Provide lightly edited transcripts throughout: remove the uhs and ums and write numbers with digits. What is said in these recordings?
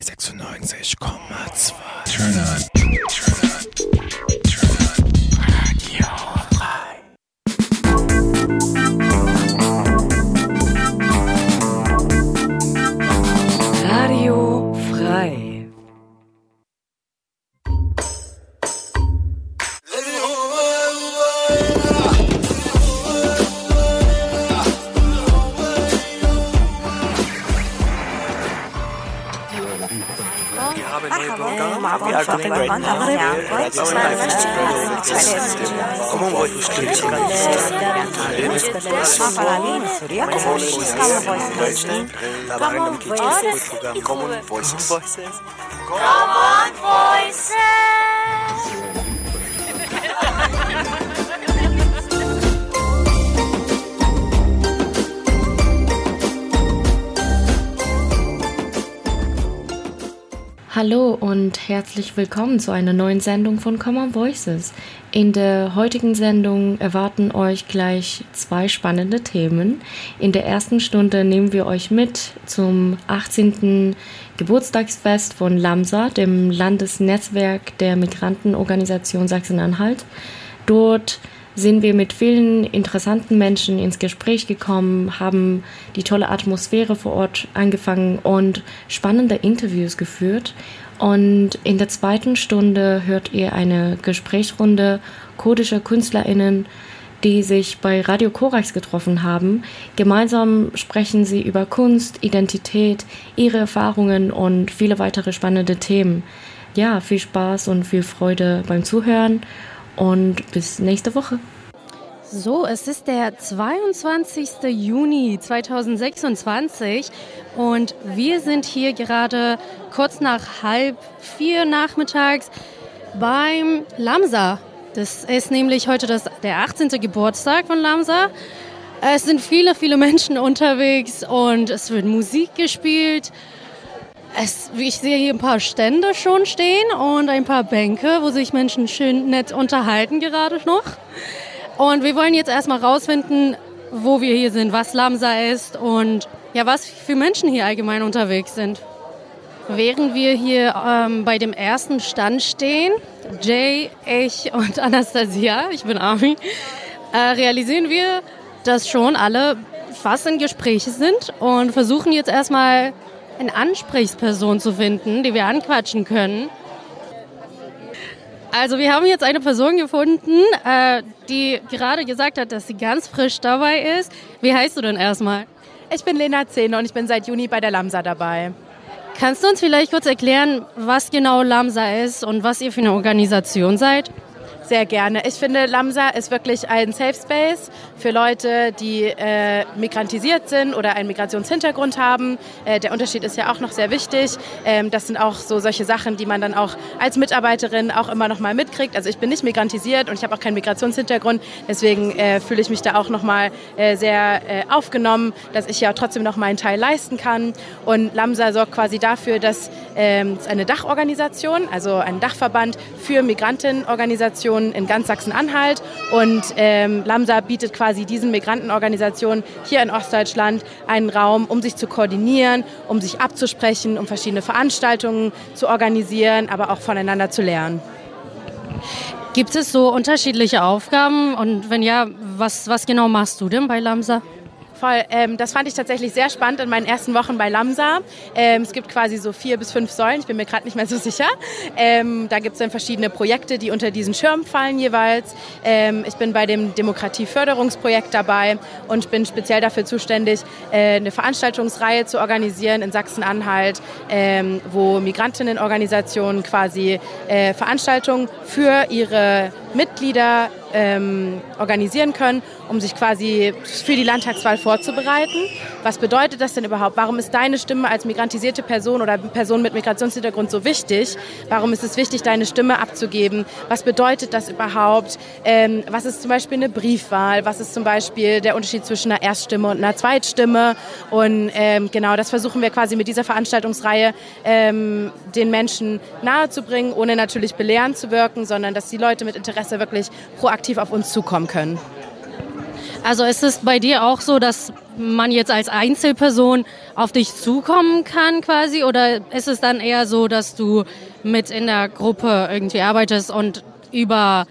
96,2. Turn on. Radio frei. Radio frei. Common Voices. Hallo und herzlich willkommen zu einer neuen Sendung von Common Voices. In der heutigen Sendung erwarten euch gleich zwei spannende Themen. In der ersten Stunde nehmen wir euch mit zum 18. Geburtstagsfest von LAMSA, dem Landesnetzwerk der Migrantenorganisation Sachsen-Anhalt. Dort sind wir mit vielen interessanten Menschen ins Gespräch gekommen, haben die tolle Atmosphäre vor Ort angefangen und spannende Interviews geführt. Und in der zweiten Stunde hört ihr eine Gesprächsrunde kurdischer KünstlerInnen, die sich bei Radio Korax getroffen haben. Gemeinsam sprechen sie über Kunst, Identität, ihre Erfahrungen und viele weitere spannende Themen. Ja, viel Spaß und viel Freude beim Zuhören. Und bis nächste Woche. So, es ist der 22. Juni 2026 und wir sind hier gerade kurz nach 3:30 nachmittags beim LAMSA. Das ist nämlich heute der 18. Geburtstag von LAMSA. Es sind viele, viele Menschen unterwegs und es wird Musik gespielt. Ich sehe hier ein paar Stände schon stehen und ein paar Bänke, wo sich Menschen schön nett unterhalten gerade noch. Und wir wollen jetzt erstmal rausfinden, wo wir hier sind, was LAMSA ist und ja, was für Menschen hier allgemein unterwegs sind. Während wir hier bei dem ersten Stand stehen, Jay, ich und Anastasia, ich bin Ami, realisieren wir, dass schon alle fast in Gespräche sind und versuchen jetzt erstmal eine Ansprechperson zu finden, die wir anquatschen können. Also wir haben jetzt eine Person gefunden, die gerade gesagt hat, dass sie ganz frisch dabei ist. Wie heißt du denn erstmal? Ich bin Lena Zehne und ich bin seit Juni bei der LAMSA dabei. Kannst du uns vielleicht kurz erklären, was genau LAMSA ist und was ihr für eine Organisation seid? Sehr gerne. Ich finde, LAMSA ist wirklich ein Safe Space für Leute, die migrantisiert sind oder einen Migrationshintergrund haben. Der Unterschied ist ja auch noch sehr wichtig. Das sind auch so solche Sachen, die man dann auch als Mitarbeiterin auch immer noch mal mitkriegt. Also ich bin nicht migrantisiert und ich habe auch keinen Migrationshintergrund. Deswegen fühle ich mich da auch noch mal sehr aufgenommen, dass ich ja trotzdem noch meinen Teil leisten kann. Und LAMSA sorgt quasi dafür, dass es eine Dachorganisation, also ein Dachverband für Migrantenorganisationen in ganz Sachsen-Anhalt und LAMSA bietet quasi diesen Migrantenorganisationen hier in Ostdeutschland einen Raum, um sich zu koordinieren, um sich abzusprechen, um verschiedene Veranstaltungen zu organisieren, aber auch voneinander zu lernen. Gibt es so unterschiedliche Aufgaben und wenn ja, was genau machst du denn bei LAMSA? Voll, das fand ich tatsächlich sehr spannend in meinen ersten Wochen bei LAMSA. Es gibt quasi so 4 bis 5 Säulen, ich bin mir gerade nicht mehr so sicher. Da gibt es dann verschiedene Projekte, die unter diesen Schirm fallen jeweils. Ich bin bei dem Demokratieförderungsprojekt dabei und bin speziell dafür zuständig, eine Veranstaltungsreihe zu organisieren in Sachsen-Anhalt, wo Migrantinnenorganisationen quasi Veranstaltungen für ihre Mitglieder organisieren können, um sich quasi für die Landtagswahl vorzubereiten. Was bedeutet das denn überhaupt? Warum ist deine Stimme als migrantisierte Person oder Person mit Migrationshintergrund so wichtig? Warum ist es wichtig, deine Stimme abzugeben? Was bedeutet das überhaupt? Was ist zum Beispiel eine Briefwahl? Was ist zum Beispiel der Unterschied zwischen einer Erststimme und einer Zweitstimme? Und genau, das versuchen wir quasi mit dieser Veranstaltungsreihe den Menschen nahezubringen, ohne natürlich belehrend zu wirken, sondern dass die Leute mit Interesse wirklich proaktiv auf uns zukommen können. Also ist es bei dir auch so, dass man jetzt als Einzelperson auf dich zukommen kann quasi? Oder ist es dann eher so, dass du mit in der Gruppe irgendwie arbeitest und über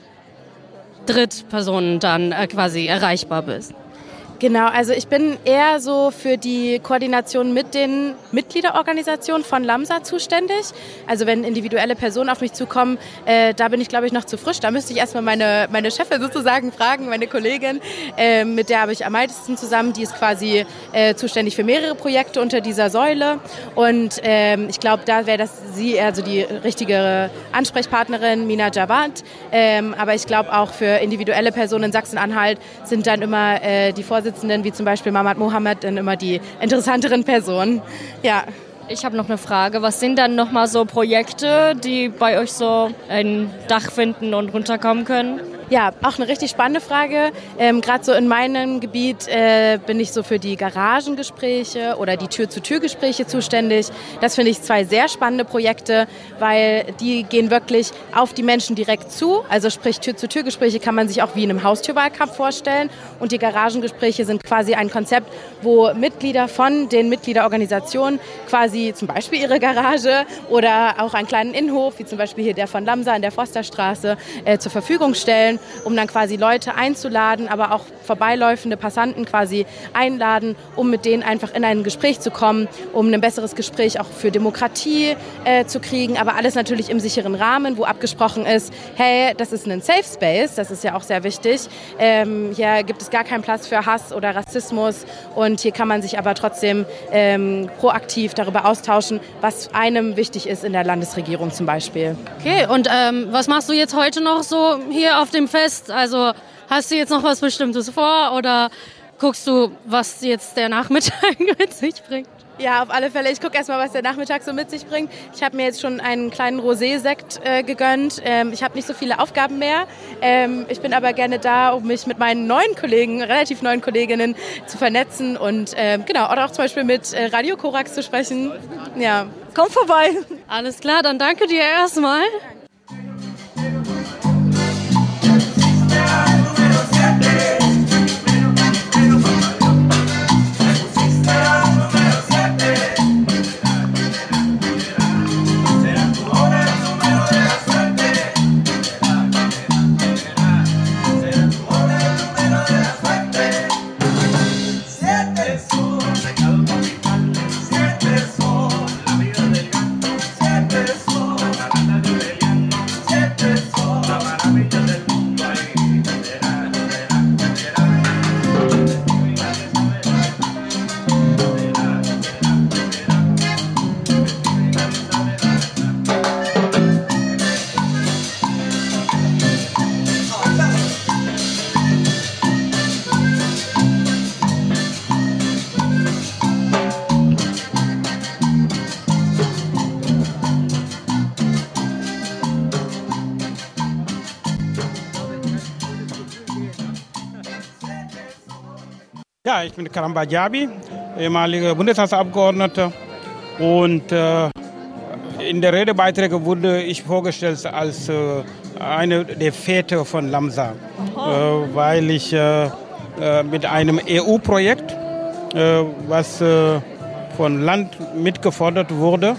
Drittpersonen dann quasi erreichbar bist? Genau, also ich bin eher so für die Koordination mit den Mitgliederorganisationen von Lamsa zuständig. Also wenn individuelle Personen auf mich zukommen, da bin ich, glaube ich, noch zu frisch. Da müsste ich erstmal meine Chefin sozusagen fragen, meine Kollegin, mit der habe ich am meisten zusammen. Die ist quasi zuständig für mehrere Projekte unter dieser Säule. Und ich glaube, da wäre das sie also die richtige Ansprechpartnerin, Mina Jawad. Aber ich glaube auch für individuelle Personen in Sachsen-Anhalt sind dann immer die Vorsitzenden, wie zum Beispiel Mahmoud Mohammed, dann immer die interessanteren Personen. Ja. Ich habe noch eine Frage. Was sind dann nochmal so Projekte, die bei euch so ein Dach finden und runterkommen können? Ja, auch eine richtig spannende Frage. Gerade so in meinem Gebiet bin ich so für die Garagengespräche oder die Tür-zu-Tür-Gespräche zuständig. Das finde ich 2 sehr spannende Projekte, weil die gehen wirklich auf die Menschen direkt zu. Also sprich Tür-zu-Tür-Gespräche kann man sich auch wie in einem Haustürwahlkampf vorstellen. Und die Garagengespräche sind quasi ein Konzept, wo Mitglieder von den Mitgliederorganisationen quasi zum Beispiel ihre Garage oder auch einen kleinen Innenhof, wie zum Beispiel hier der von Lamsa in der Forsterstraße, zur Verfügung stellen, um dann quasi Leute einzuladen, aber auch vorbeiläufende Passanten quasi einladen, um mit denen einfach in ein Gespräch zu kommen, um ein besseres Gespräch auch für Demokratie zu kriegen, aber alles natürlich im sicheren Rahmen, wo abgesprochen ist, hey, das ist ein Safe Space, das ist ja auch sehr wichtig. Hier gibt es gar keinen Platz für Hass oder Rassismus und hier kann man sich aber trotzdem proaktiv darüber austauschen, was einem wichtig ist in der Landesregierung zum Beispiel. Okay, und was machst du jetzt heute noch so hier auf dem Fest? Also hast du jetzt noch was Bestimmtes vor oder guckst du, was jetzt der Nachmittag mit sich bringt? Ja, auf alle Fälle. Ich gucke erstmal, was der Nachmittag so mit sich bringt. Ich habe mir jetzt schon einen kleinen Rosé-Sekt gegönnt. Ich habe nicht so viele Aufgaben mehr. Ich bin aber gerne da, um mich mit meinen neuen Kollegen, relativ neuen Kolleginnen zu vernetzen und genau, oder auch zum Beispiel mit Radio Korax zu sprechen. Ja. Komm vorbei. Alles klar, dann danke dir erstmal. Ja, ich bin Karam Bajabi, ehemaliger Bundestagsabgeordneter und in der Redebeiträge wurde ich vorgestellt als eine der Väter von Lamsa, weil ich mit einem EU-Projekt, was von Land mitgefordert wurde,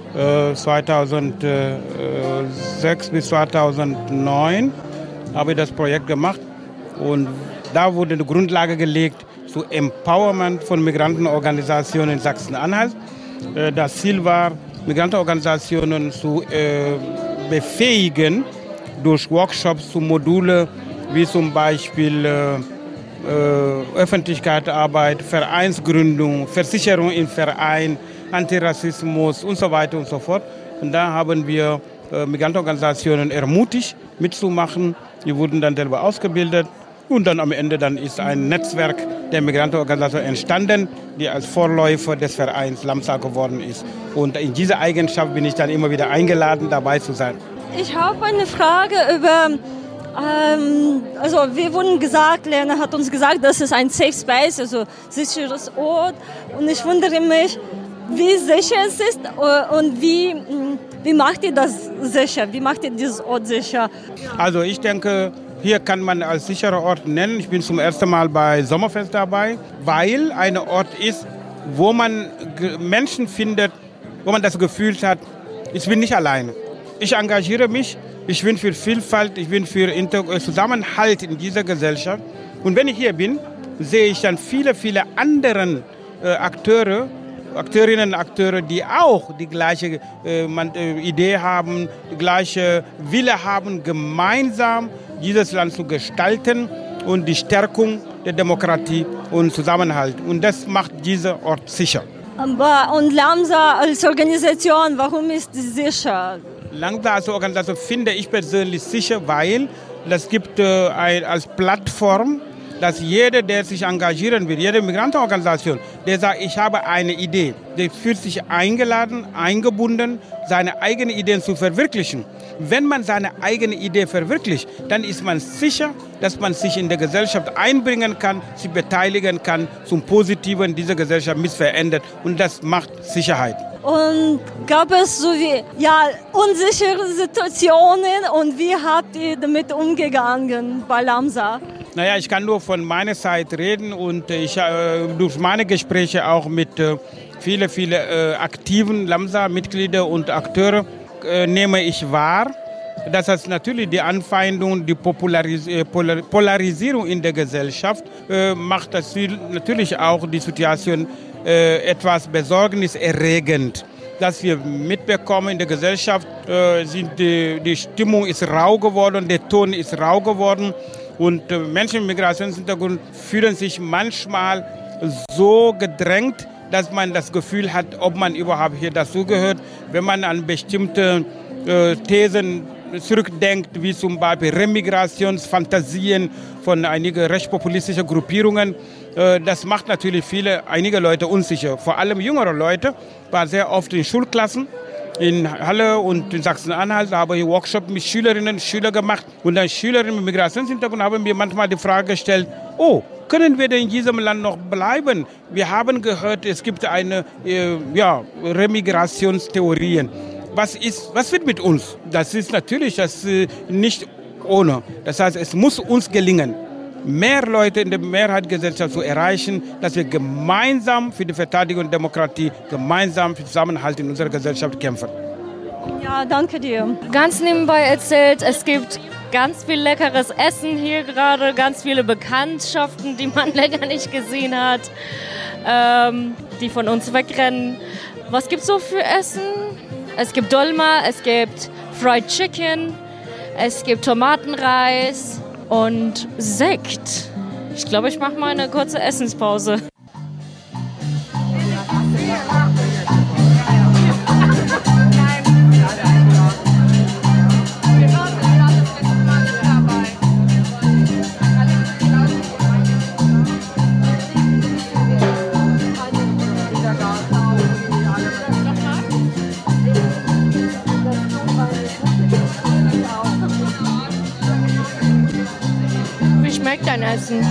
2006 bis 2009 habe ich das Projekt gemacht und da wurde eine Grundlage gelegt zu Empowerment von Migrantenorganisationen in Sachsen-Anhalt. Das Ziel war, Migrantenorganisationen zu befähigen durch Workshops zu Module wie zum Beispiel Öffentlichkeitsarbeit, Vereinsgründung, Versicherung im Verein, Antirassismus und so weiter und so fort. Und da haben wir Migrantenorganisationen ermutigt, mitzumachen. Die wurden dann selber ausgebildet. Und dann am Ende dann ist ein Netzwerk der Migrantenorganisationen entstanden, die als Vorläufer des Vereins Lamsa geworden ist. Und in dieser Eigenschaft bin ich dann immer wieder eingeladen, dabei zu sein. Ich habe eine Frage über, also wir wurden gesagt, Lena hat uns gesagt, das ist ein Safe Space, also sicheres Ort. Und ich wundere mich, wie sicher es ist und wie macht ihr das sicher? Wie macht ihr dieses Ort sicher? Also ich denke, hier kann man als sicherer Ort nennen. Ich bin zum ersten Mal bei Sommerfest dabei, weil ein Ort ist, wo man Menschen findet, wo man das Gefühl hat, ich bin nicht alleine. Ich engagiere mich, ich bin für Vielfalt, ich bin für Zusammenhalt in dieser Gesellschaft. Und wenn ich hier bin, sehe ich dann viele, viele andere Akteurinnen und Akteure, die auch die gleiche Idee haben, die gleiche Wille haben, gemeinsam dieses Land zu gestalten und die Stärkung der Demokratie und Zusammenhalt. Und das macht dieser Ort sicher. Und Lamsa als Organisation, warum ist sie sicher? Lamsa als Organisation finde ich persönlich sicher, weil das gibt als Plattform, dass jeder, der sich engagieren will, jede Migrantenorganisation, der sagt, ich habe eine Idee, der fühlt sich eingeladen, eingebunden, seine eigenen Ideen zu verwirklichen. Wenn man seine eigene Idee verwirklicht, dann ist man sicher, dass man sich in der Gesellschaft einbringen kann, sich beteiligen kann, zum Positiven dieser Gesellschaft verändert. Und das macht Sicherheit. Und gab es so wie unsichere Situationen und wie habt ihr damit umgegangen bei Lamsa? Naja, ich kann nur von meiner Seite reden und ich durch meine Gespräche auch mit vielen aktiven Lamsa-Mitgliedern und Akteure nehme ich wahr, dass das natürlich die Anfeindung, die Polarisierung in der Gesellschaft macht das natürlich auch die Situation etwas besorgniserregend. Dass wir mitbekommen in der Gesellschaft, die Stimmung ist rau geworden, der Ton ist rau geworden. Und Menschen mit Migrationshintergrund fühlen sich manchmal so gedrängt, dass man das Gefühl hat, ob man überhaupt hier dazugehört. Wenn man an bestimmte Thesen zurückdenkt, wie zum Beispiel Remigrationsfantasien von einigen rechtspopulistischen Gruppierungen, das macht natürlich einige Leute unsicher. Vor allem jüngere Leute, war sehr oft in Schulklassen. In Halle und in Sachsen-Anhalt habe ich Workshops mit Schülerinnen und Schülern gemacht. Und dann Schülerinnen mit Migrationshintergrund haben mir manchmal die Frage gestellt, können wir denn in diesem Land noch bleiben? Wir haben gehört, es gibt eine Remigrationstheorien. Was wird mit uns? Das ist natürlich nicht ohne. Das heißt, es muss uns gelingen, mehr Leute in der Mehrheitsgesellschaft zu erreichen, dass wir gemeinsam für die Verteidigung der Demokratie, gemeinsam für Zusammenhalt in unserer Gesellschaft kämpfen. Ja, danke dir. Ganz nebenbei erzählt, es gibt ganz viel leckeres Essen hier gerade, ganz viele Bekanntschaften, die man länger nicht gesehen hat, die von uns wegrennen. Was gibt es so für Essen? Es gibt Dolma, es gibt Fried Chicken, es gibt Tomatenreis und Sekt. Ich glaube, ich mache mal eine kurze Essenspause. Wie schmeckt dein Essen?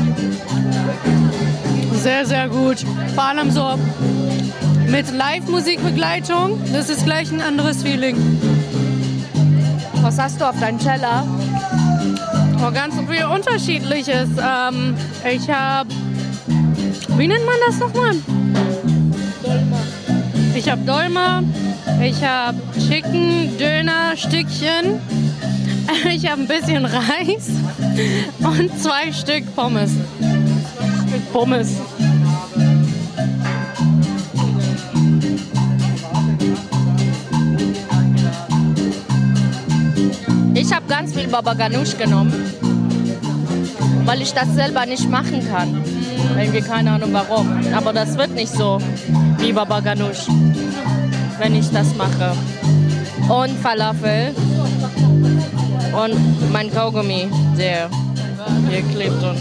Sehr, sehr gut. Vor allem so mit Live-Musikbegleitung. Das ist gleich ein anderes Feeling. Was hast du auf deinem Teller? Oh, ganz viel Unterschiedliches. Ich habe... Wie nennt man das nochmal? Dolma. Ich habe Dolma. Ich habe Chicken, Döner, Stückchen. Ich habe ein bisschen Reis und 2 Stück Pommes. Pommes. Ich habe ganz viel Baba Ganoush genommen, weil ich das selber nicht machen kann. Irgendwie keine Ahnung warum. Aber das wird nicht so wie Baba Ganoush, wenn ich das mache. Und Falafel. Und mein Kaugummi, der hier klebt und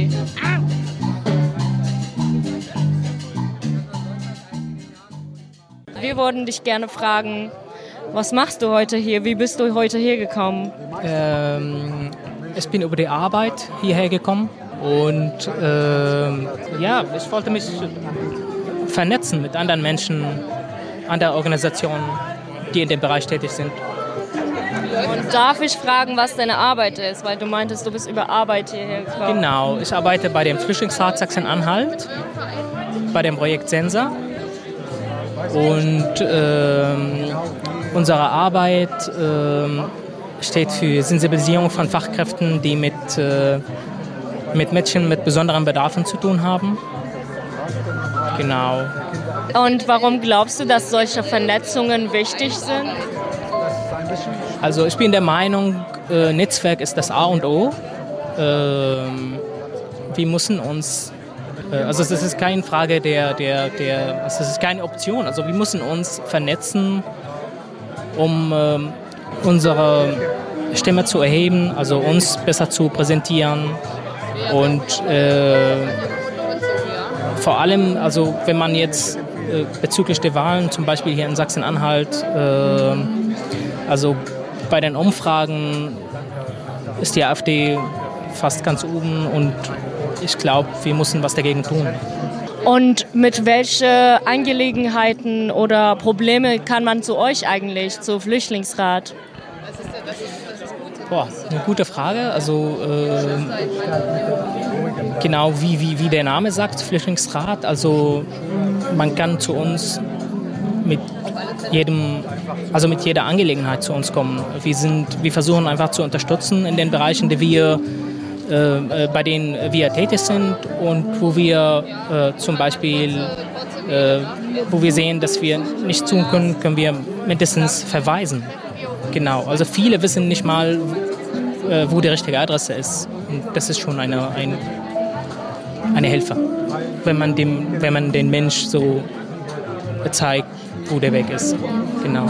Wir würden dich gerne fragen, was machst du heute hier? Wie bist du heute hier gekommen? Ich bin über die Arbeit hierher gekommen und ich wollte mich vernetzen mit anderen Menschen, anderen Organisationen, die in dem Bereich tätig sind. Und darf ich fragen, was deine Arbeit ist? Weil du meintest, du bist über Arbeit hierher gekommen. Genau, ich arbeite bei dem Flüchtlingsrat Sachsen-Anhalt, bei dem Projekt Sensa. Und unsere Arbeit steht für Sensibilisierung von Fachkräften, die mit Mädchen mit besonderen Bedarfen zu tun haben. Genau. Und warum glaubst du, dass solche Vernetzungen wichtig sind? Also ich bin der Meinung, Netzwerk ist das A und O. Wir müssen uns, also das ist keine Frage das ist keine Option. Also wir müssen uns vernetzen, um unsere Stimme zu erheben, also uns besser zu präsentieren. Und vor allem, also wenn man jetzt bezüglich der Wahlen, zum Beispiel hier in Sachsen-Anhalt, also bei den Umfragen ist die AfD fast ganz oben und ich glaube, wir müssen was dagegen tun. Und mit welchen Angelegenheiten oder Probleme kann man zu euch eigentlich, zu Flüchtlingsrat? Eine gute Frage. Also genau wie der Name sagt, Flüchtlingsrat. Also man kann zu uns mit jeder Angelegenheit zu uns kommen. Wir versuchen einfach zu unterstützen in den Bereichen, bei denen wir tätig sind und wo wir zum Beispiel, wo wir sehen, dass wir nicht tun können, können wir mindestens verweisen. Genau, also viele wissen nicht mal, wo die richtige Adresse ist. Und das ist schon eine Hilfe, wenn man den Mensch so zeigt, wo der Weg ist. Genau.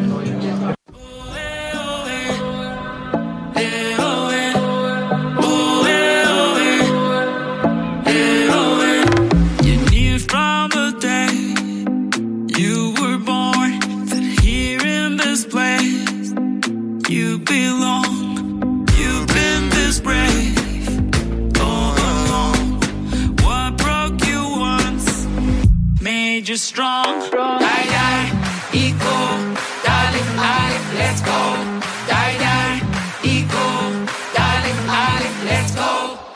Strong, die, die, equal, darling, let's go. Die, die, equal, darling, let's go.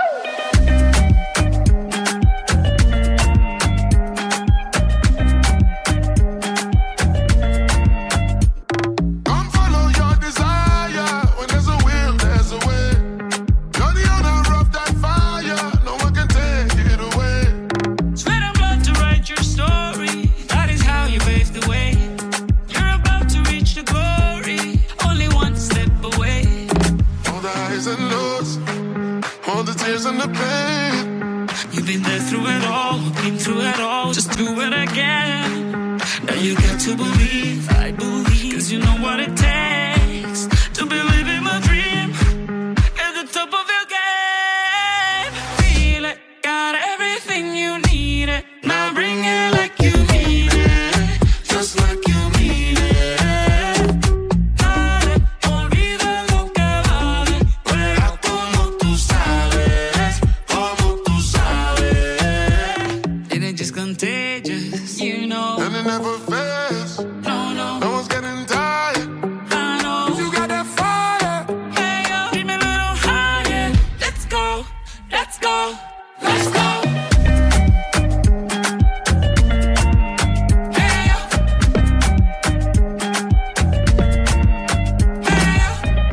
Come follow your desire. When there's a will, there's a way. You're the owner of that fire. No one can take it away. Sweat and blood to write your story. That is how you paved the way. You're about to reach the glory. Only one step away. All the highs and lows, all the tears and the pain. You've been there through it all, been through it all. Just do it again. Now you got to believe, I believe. Cause you know what it takes to believe in my dream. At the top of your game. Feel it, got everything you need it. Now bring it like you mean it. Just like you mean it. Dale, olvida lo que vale. Juega como tú sabes, como tú sabes. It ain't just contagious, you know. And it never fails. No, no, No one's getting tired. I know. You got that fire. Hey, yo, keep me a little higher. Let's go, let's go, let's go. Hey, yo. Hey, yo.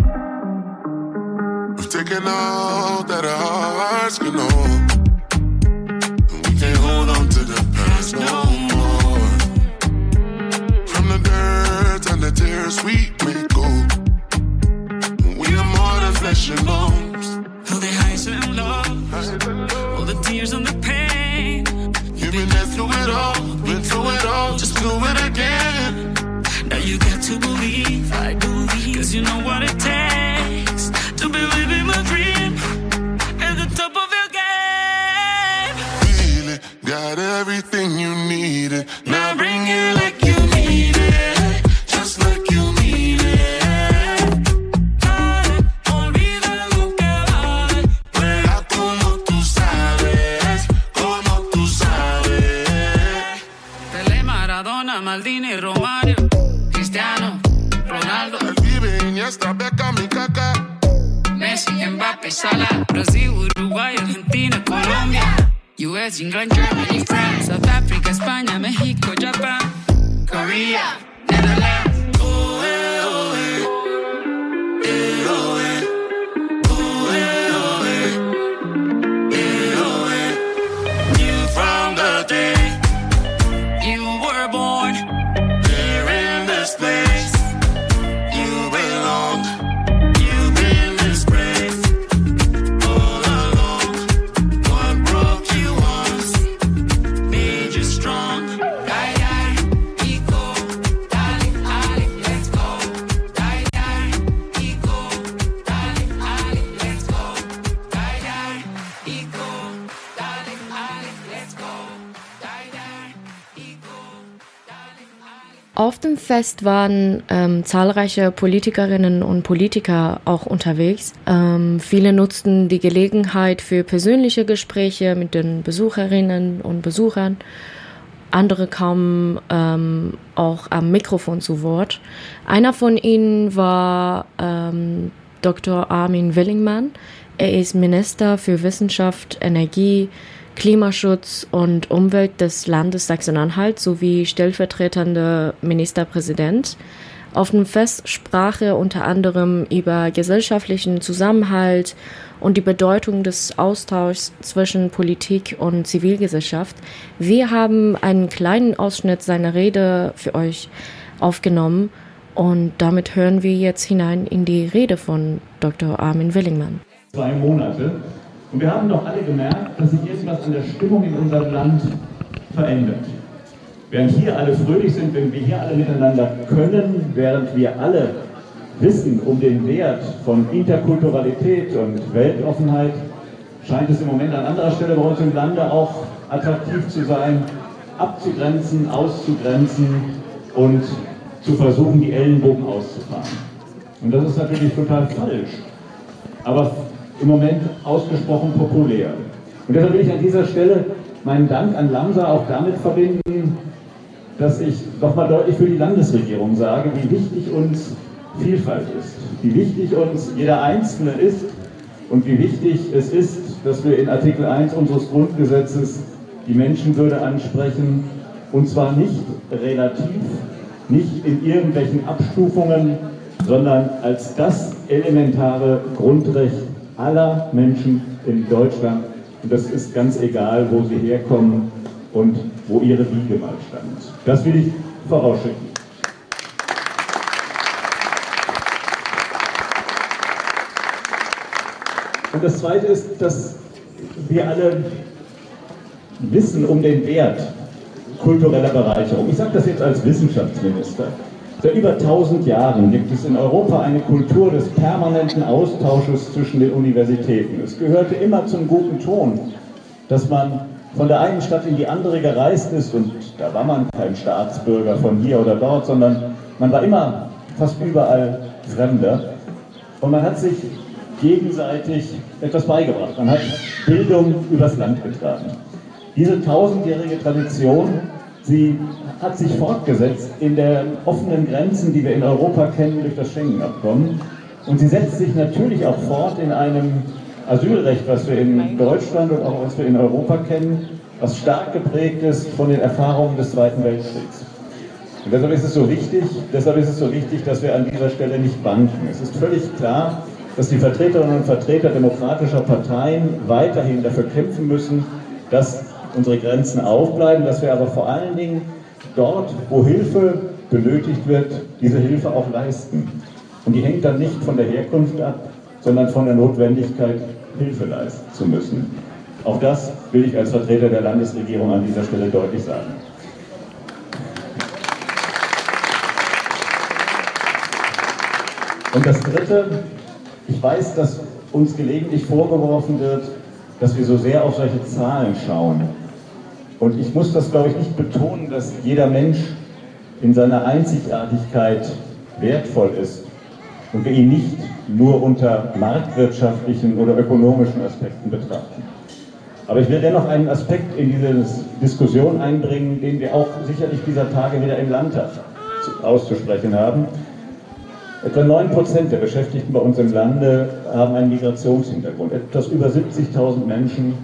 We've taken all that our hearts can hold. And we can't hold on to the past no more. From the dirt and the tears we may go. We are more than flesh and bones. All the highs and lows, all the tears and the pain. You've been there through it all, been through it all. Just do it again. Now you got to believe, I believe. Cause you know what it takes to believe in my dream. At the top of your game. Feel it, got everything you needed. Now bring it like you mean it. Just like you mean it. Dale, olvida lo que vale. Juega como tú sabes, como tú sabes. Pelé, Maradona, Maldini, Romario, Cristiano, Ronaldo. Él vive, Iniesta, Beckham y Kaká. Messi, Mbappé, Salah, Brasil, Uruguay, Argentina, Colombia, US, England, Germany, France, South Africa, España, México, Japan, Korea, Netherlands. Oh, eh, oh, eh. Eh, oh, eh. Oh, eh, oh, eh. Eh, oh, eh. Knew from the day you were born here in this place. You belong. You've been disgraced all along. What broke you once made you strong. Die, die, eco, darling, Ali, let's go. Die, die, eco, darling, Ali, let's go. Die, die, eco, darling, Ali, let's go. Die, die, eco, darling, Ali. Auf dem Fest waren zahlreiche Politikerinnen und Politiker auch unterwegs. Viele nutzten die Gelegenheit für persönliche Gespräche mit den Besucherinnen und Besuchern. Andere kamen auch am Mikrofon zu Wort. Einer von ihnen war Dr. Armin Willingmann. Er ist Minister für Wissenschaft, Energie, Klimaschutz und Umwelt des Landes Sachsen-Anhalt sowie stellvertretender Ministerpräsident. Auf dem Fest sprach er unter anderem über gesellschaftlichen Zusammenhalt und die Bedeutung des Austauschs zwischen Politik und Zivilgesellschaft. Wir haben einen kleinen Ausschnitt seiner Rede für euch aufgenommen und damit hören wir jetzt hinein in die Rede von Dr. Armin Willingmann. 2 Monate. Und wir haben doch alle gemerkt, dass sich irgendwas an der Stimmung in unserem Land verändert. Während hier alle fröhlich sind, wenn wir hier alle miteinander können, während wir alle wissen um den Wert von Interkulturalität und Weltoffenheit, scheint es im Moment an anderer Stelle bei uns im Lande auch attraktiv zu sein, abzugrenzen, auszugrenzen und zu versuchen, die Ellenbogen auszufahren. Und das ist natürlich total falsch, aber im Moment ausgesprochen populär. Und deshalb will ich an dieser Stelle meinen Dank an Lamsa auch damit verbinden, dass ich nochmal deutlich für die Landesregierung sage, wie wichtig uns Vielfalt ist, wie wichtig uns jeder Einzelne ist und wie wichtig es ist, dass wir in Artikel 1 unseres Grundgesetzes die Menschenwürde ansprechen, und zwar nicht relativ, nicht in irgendwelchen Abstufungen, sondern als das elementare Grundrecht aller Menschen in Deutschland. Und das ist ganz egal, wo sie herkommen und wo ihre Wiege mal stand. Das will ich vorausschicken. Und das Zweite ist, dass wir alle wissen um den Wert kultureller Bereicherung. Ich sage das jetzt als Wissenschaftsminister. Seit über 1000 Jahren gibt es in Europa eine Kultur des permanenten Austausches zwischen den Universitäten. Es gehörte immer zum guten Ton, dass man von der einen Stadt in die andere gereist ist und da war man kein Staatsbürger von hier oder dort, sondern man war immer fast überall Fremder und man hat sich gegenseitig etwas beigebracht. Man hat Bildung übers Land getragen. Diese 1000-jährige Tradition, sie hat sich fortgesetzt in den offenen Grenzen, die wir in Europa kennen durch das Schengen-Abkommen. Und sie setzt sich natürlich auch fort in einem Asylrecht, was wir in Deutschland und auch was wir in Europa kennen, was stark geprägt ist von den Erfahrungen des Zweiten Weltkriegs. Und deshalb ist es so wichtig, dass wir an dieser Stelle nicht wanken. Es ist völlig klar, dass die Vertreterinnen und Vertreter demokratischer Parteien weiterhin dafür kämpfen müssen, dass unsere Grenzen aufbleiben, dass wir aber vor allen Dingen dort, wo Hilfe benötigt wird, diese Hilfe auch leisten. Und die hängt dann nicht von der Herkunft ab, sondern von der Notwendigkeit, Hilfe leisten zu müssen. Auch das will ich als Vertreter der Landesregierung an dieser Stelle deutlich sagen. Und das Dritte, ich weiß, dass uns gelegentlich vorgeworfen wird, dass wir so sehr auf solche Zahlen schauen. Und ich muss das, glaube ich, nicht betonen, dass jeder Mensch in seiner Einzigartigkeit wertvoll ist und wir ihn nicht nur unter marktwirtschaftlichen oder ökonomischen Aspekten betrachten. Aber ich will dennoch einen Aspekt in diese Diskussion einbringen, den wir auch sicherlich dieser Tage wieder im Landtag auszusprechen haben. Etwa 9% der Beschäftigten bei uns im Lande haben einen Migrationshintergrund. Etwas über 70.000 Menschen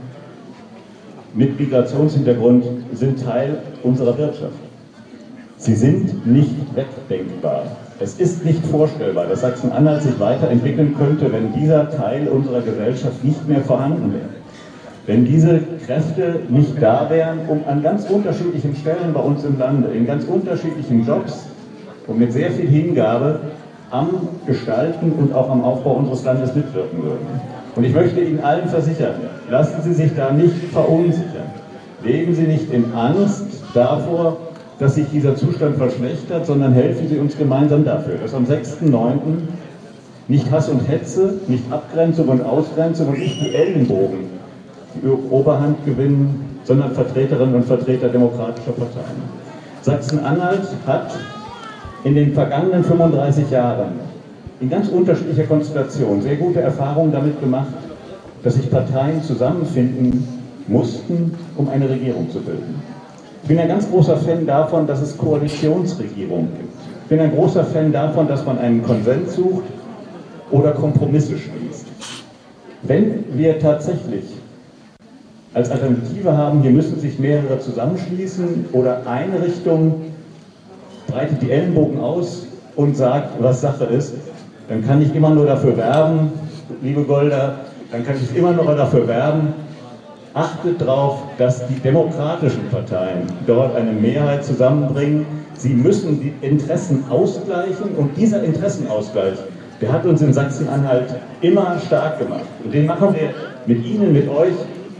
mit Migrationshintergrund sind Teil unserer Wirtschaft. Sie sind nicht wegdenkbar. Es ist nicht vorstellbar, dass Sachsen-Anhalt sich weiterentwickeln könnte, wenn dieser Teil unserer Gesellschaft nicht mehr vorhanden wäre. Wenn diese Kräfte nicht da wären, um an ganz unterschiedlichen Stellen bei uns im Lande, in ganz unterschiedlichen Jobs und mit sehr viel Hingabe am Gestalten und auch am Aufbau unseres Landes mitwirken würden. Und ich möchte Ihnen allen versichern, lassen Sie sich da nicht verunsichern. Leben Sie nicht in Angst davor, dass sich dieser Zustand verschlechtert, sondern helfen Sie uns gemeinsam dafür, dass am 6.9. nicht Hass und Hetze, nicht Abgrenzung und Ausgrenzung und nicht die Ellenbogen die Oberhand gewinnen, sondern Vertreterinnen und Vertreter demokratischer Parteien. Sachsen-Anhalt hat in den vergangenen 35 Jahren in ganz unterschiedlicher Konstellation sehr gute Erfahrungen damit gemacht, dass sich Parteien zusammenfinden mussten, um eine Regierung zu bilden. Ich bin ein ganz großer Fan davon, dass es Koalitionsregierungen gibt. Ich bin ein großer Fan davon, dass man einen Konsens sucht oder Kompromisse schließt. Wenn wir tatsächlich als Alternative haben, hier müssen sich mehrere zusammenschließen oder eine Richtung breitet die Ellenbogen aus und sagt, was Sache ist, dann kann ich immer nur dafür werben, liebe Golda, dann kann ich immer nur dafür werben, achtet darauf, dass die demokratischen Parteien dort eine Mehrheit zusammenbringen. Sie müssen die Interessen ausgleichen und dieser Interessenausgleich, der hat uns in Sachsen-Anhalt immer stark gemacht. Und den machen wir mit Ihnen, mit euch,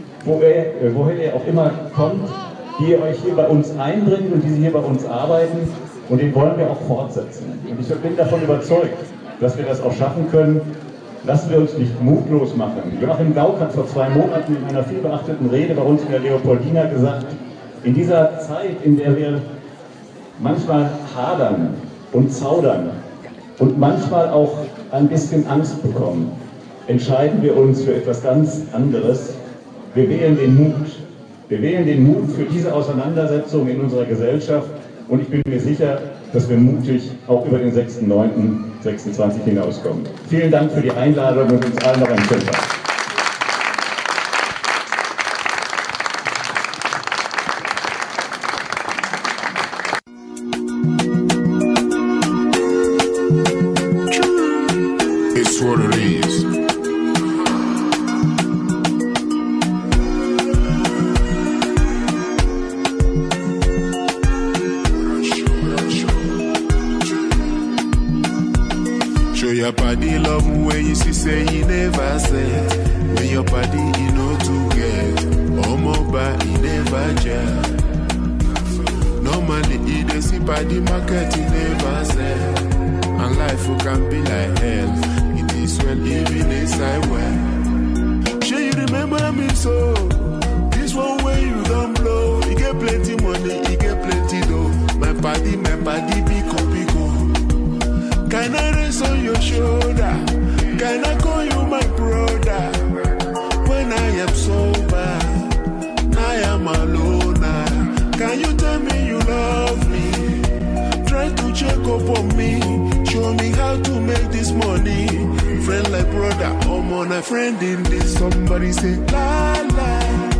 woher ihr auch immer kommt, die ihr euch hier bei uns einbringt und die Sie hier bei uns arbeiten. Und den wollen wir auch fortsetzen. Und ich bin davon überzeugt, dass wir das auch schaffen können. Lassen wir uns nicht mutlos machen. Joachim Gauck hat vor 2 Monaten in einer vielbeachteten Rede bei uns in der Leopoldina gesagt, in dieser Zeit, in der wir manchmal hadern und zaudern und manchmal auch ein bisschen Angst bekommen, entscheiden wir uns für etwas ganz anderes. Wir wählen den Mut. Wir wählen den Mut für diese Auseinandersetzung in unserer Gesellschaft und ich bin mir sicher, dass wir mutig auch über den 6.9.26 hinauskommen. Vielen Dank für die Einladung und uns allen noch einen schönen Tag. It's what it is. Your body love when you see say you never said. When your body you know to get. Omoba you never jet. Normally you dey see body market you never said. And life can be like hell. It is well even inside well. Sure you remember me so. This one way you don't blow. You get plenty money, you get plenty dough. My body pico. Can I rest on your shoulder? Can I call you my brother? When I am sober, I am alone. Can you tell me you love me? Try to check up on me. Show me how to make this money. Friend like brother, I'm on a friend in this. Somebody say la la.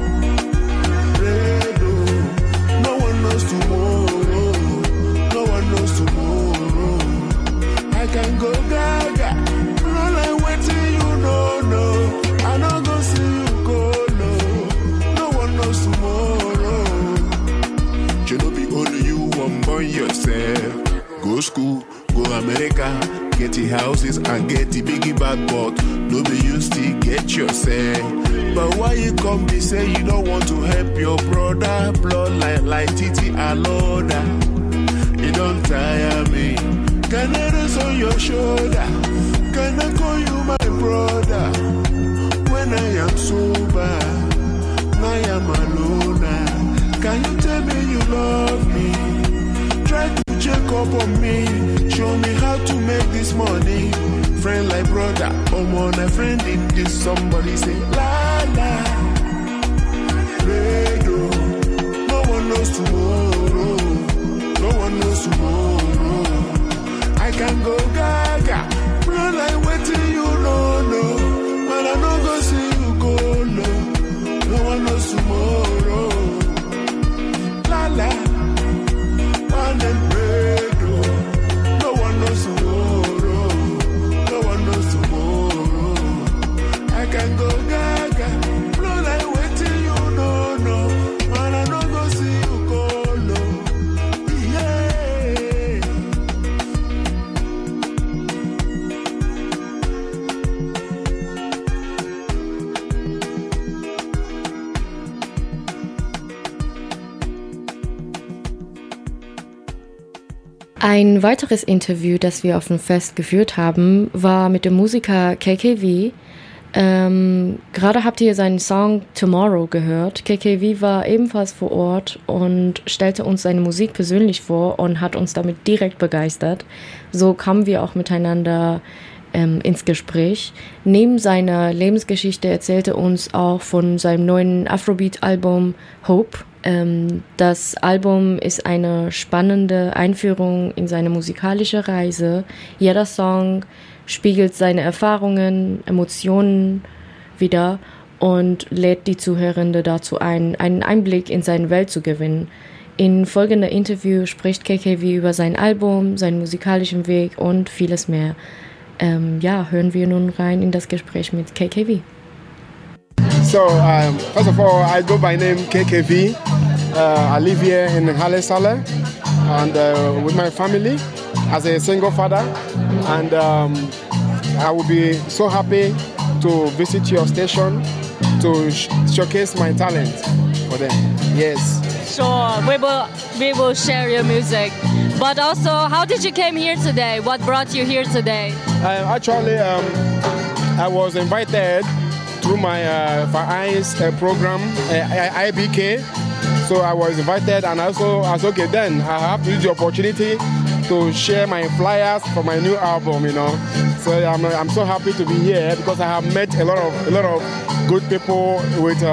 Redo. No one knows tomorrow. No one knows tomorrow. I can go gaga, no like waiting you no. I no go see you go no one knows tomorrow. You know be only you one boy yourself. Go school, go America, get the houses and get the biggie bag, but no be you still get yourself. But why you come be say you don't want to help your brother? Blood like Titi Aloda, it don't tire me. Can I rest on your shoulder? Can I call you my brother? When I am sober, I am alone. Can you tell me you love me? Try to check up on me. Show me how to make this money. Friend like brother, I'm on a friend in this. Somebody say la la. Radio. No one knows tomorrow. No one knows tomorrow. I can go gaga. gaga. Blow like waiting, you know, no. But I no go see you go, no. No one knows tomorrow. La la, one and bread, oh. No one knows tomorrow. No one knows tomorrow. I can go gaga. Blow like waiting, you know, no. But I no go see you go, no. Yeah. Ein weiteres Interview, das wir auf dem Fest geführt haben, war mit dem Musiker KKV. Gerade habt ihr seinen Song Tomorrow gehört. KKV war ebenfalls vor Ort und stellte uns seine Musik persönlich vor und hat uns damit direkt begeistert. So kamen wir auch miteinander ins Gespräch. Neben seiner Lebensgeschichte erzählte uns auch von seinem neuen Afrobeat-Album Hope. Das Album ist eine spannende Einführung in seine musikalische Reise. Jeder Song spiegelt seine Erfahrungen, Emotionen wider und lädt die Zuhörende dazu ein, einen Einblick in seine Welt zu gewinnen. In folgender Interview spricht KKV über sein Album, seinen musikalischen Weg und vieles mehr. Hören wir nun rein in das Gespräch mit KKV. So, first of all, I go by name KKV. I live here in Haile Saleh and with my family as a single father. And I will be so happy to visit your station to showcase my talent for them. Yes. Sure, we will share your music. But also, how did you came here today? What brought you here today? Actually, I was invited through my Vereins program, IBK. So I was invited, and also I said, okay, then I have to use the opportunity to share my flyers for my new album, you know. So I'm so happy to be here because I have met a lot of good people with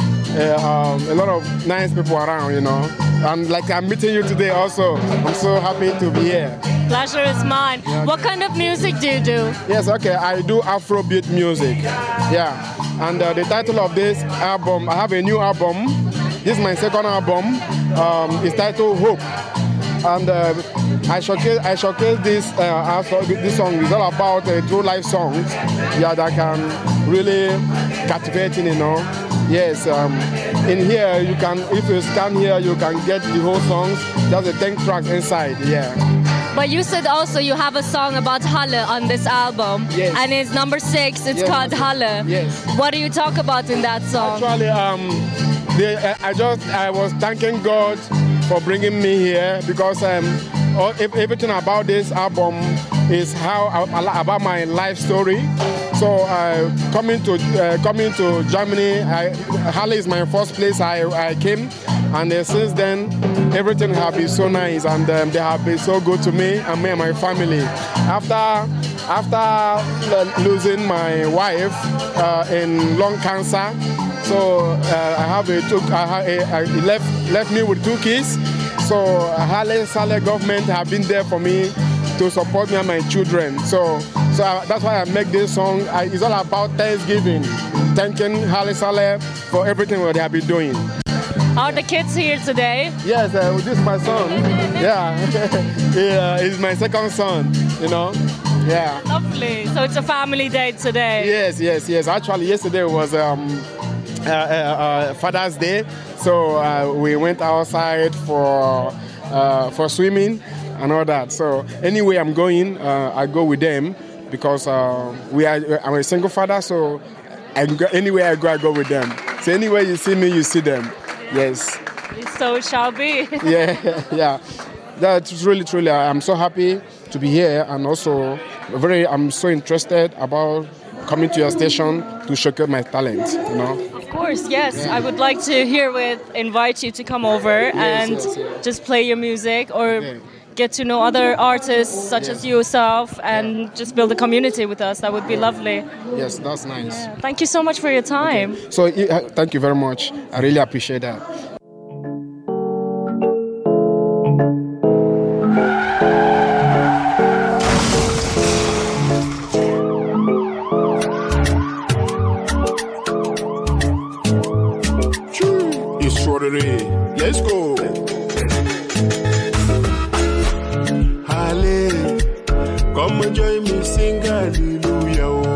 a lot of nice people around, you know. And like I'm meeting you today also, I'm so happy to be here. Pleasure is mine. Yeah, okay. What kind of music do you do? Yes, okay, I do Afrobeat music. Yeah, and the title of this album, I have a new album. This is my second album. It's titled Hope. And I showcase this song. It's all about true life songs, yeah, that can really captivate, you know. Yes, in here you can, if you scan here, you can get the whole songs. There's a 10 tracks inside, yeah. But you said also you have a song about Halle on this album, yes. And it's number 6. It's called Halle. Yes. What do you talk about in that song? Actually, I was thanking God for bringing me here because everything about this album is about my life story. So coming to Germany, Halle is my first place I came, and since then everything has been so nice, and they have been so good to me and my family. After losing my wife in lung cancer, so I left me with 2 kids. So Haile Saleh government have been there for me to support me and my children. So that's why I make this song. It's all about Thanksgiving, thanking Haile Saleh for everything that they have been doing. Are the kids here today? Yes, this is my son. Yeah, he's my second son, you know. Yeah. Lovely. So it's a family day today. Yes. Actually, yesterday was Father's Day, so we went outside for swimming and all that. So anyway, I'm going. I go with them because I'm a single father. So anywhere I go with them. So anywhere you see me, you see them. Yes. So it shall be. Yeah. That's truly. I'm so happy to be here, and also I'm so interested about coming to your station to showcase my talent. You know. Of course, yes. Yeah. I would like to invite you to come over and just play your music or get to know other artists such as yourself and just build a community with us. That would be lovely. Yes, that's nice. Yeah. Thank you so much for your time. Okay. So thank you very much. I really appreciate that. Come and join me, sing hallelujah. Oh.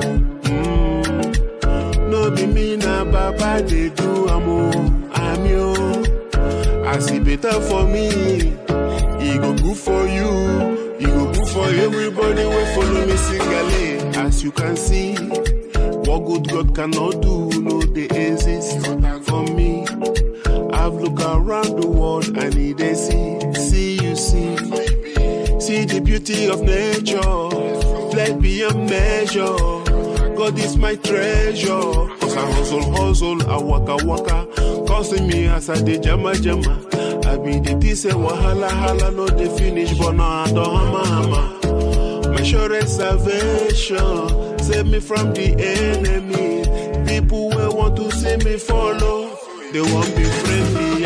No be me na Baba they do I'm you. I see better for me. It go good for you. It go good for everybody. We follow me sing hallelujah. As you can see, what good God cannot do, no they exist for me. I've looked around the world and they see you see. See the beauty of nature, flat beyond measure. God is my treasure. Cause I hustle, I waka. Causing me as I dey jama. I be the tise wahala, no dey finish, but no I don't hama. My sure salvation, save me from the enemy. People will want to see me follow, they won't be friendly.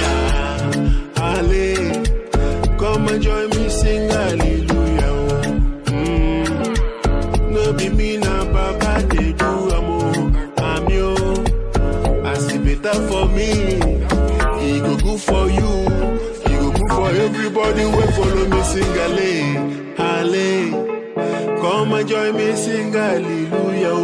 Ale, come and join me, sing hallelujah. No be me na Baba they do I'm you. I see better for me. It go good for you. It go good for everybody. We follow me sing hallelujah. Come and join me sing hallelujah.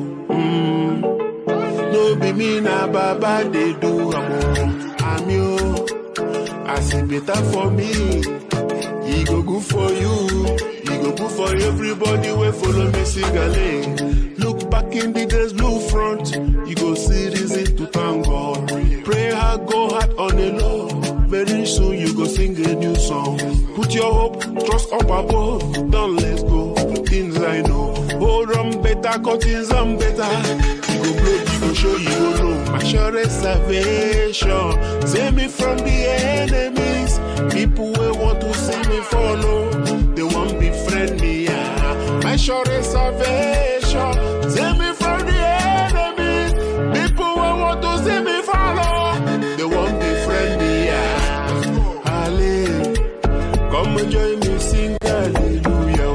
No be me na Baba they do I'm you. I see better for me. It go good for you. It go good for everybody. We follow me sing hallelujah. Look back in the days, look front. You go see reason to thank God. Pray hard, go hard on the low. Very soon you go sing a new song. Put your hope, trust up above. Don't let go, things I know. Hold on better, cause things I'm better. You go blow, you go show, you go know. My sure salvation. Save me from the enemies. People will want to see me follow. They won't be friendly, yeah. My sure salvation. Save me from the enemies. People will want to see me follow. They won't be friendly, yeah. Hallelujah. Come and join me, sing hallelujah.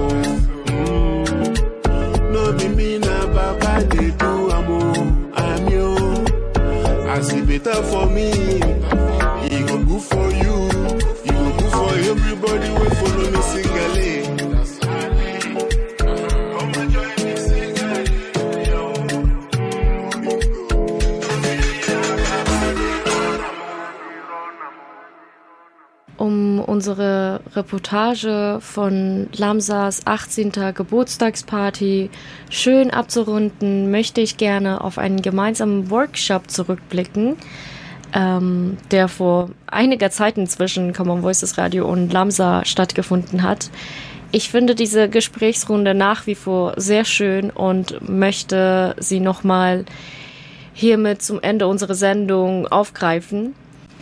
No be me na Baba they do I'm you. I see better for me. It go good for you. It go good for everybody. We follow me sing hallelujah. Um unsere Reportage von Lamsas 18. Geburtstagsparty schön abzurunden, möchte ich gerne auf einen gemeinsamen Workshop zurückblicken, der vor einiger Zeit zwischen Common Voices Radio und Lamsa stattgefunden hat. Ich finde diese Gesprächsrunde nach wie vor sehr schön und möchte sie nochmal hiermit zum Ende unserer Sendung aufgreifen.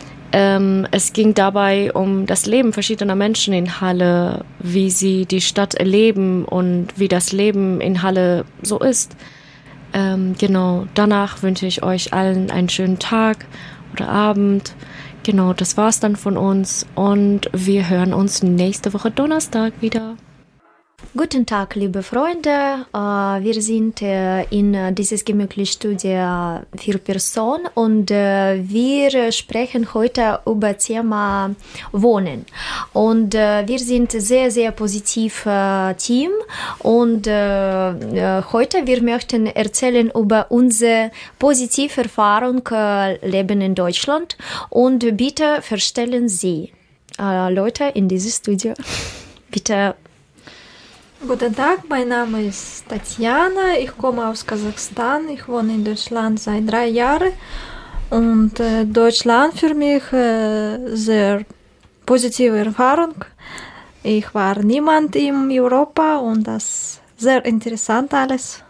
Es ging dabei um das Leben verschiedener Menschen in Halle, wie sie die Stadt erleben und wie das Leben in Halle so ist. Genau, danach wünsche ich euch allen einen schönen Tag oder Abend. Genau, das war's dann von uns und wir hören uns nächste Woche Donnerstag wieder. Guten Tag, liebe Freunde. Wir sind in dieses gemütliche Studio 4 Personen und wir sprechen heute über das Thema Wohnen. Und wir sind sehr, sehr positiv Team und heute wir möchten erzählen über unsere positive Erfahrung Leben in Deutschland und bitte verstellen Sie Leute in dieses Studio. Bitte. Guten Tag, mein Name ist Tatjana, ich komme aus Kasachstan, ich wohne in Deutschland seit 3 Jahren und Deutschland für mich sehr positive Erfahrung. Ich war niemand in Europa und das ist sehr interessant alles.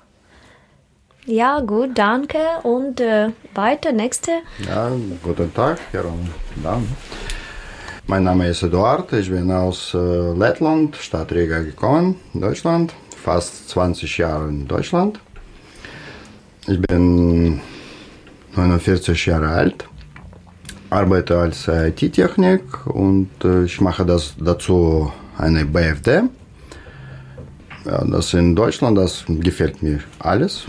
Ja, gut, danke und weiter, nächste. Ja, guten Tag, Herr und Damen. Mein Name ist Eduard, ich bin aus Lettland, Stadt Riga gekommen, Deutschland, fast 20 Jahre in Deutschland. Ich bin 49 Jahre alt, arbeite als IT-Technik und ich mache dazu eine BFD. Ja, das in Deutschland, das gefällt mir alles.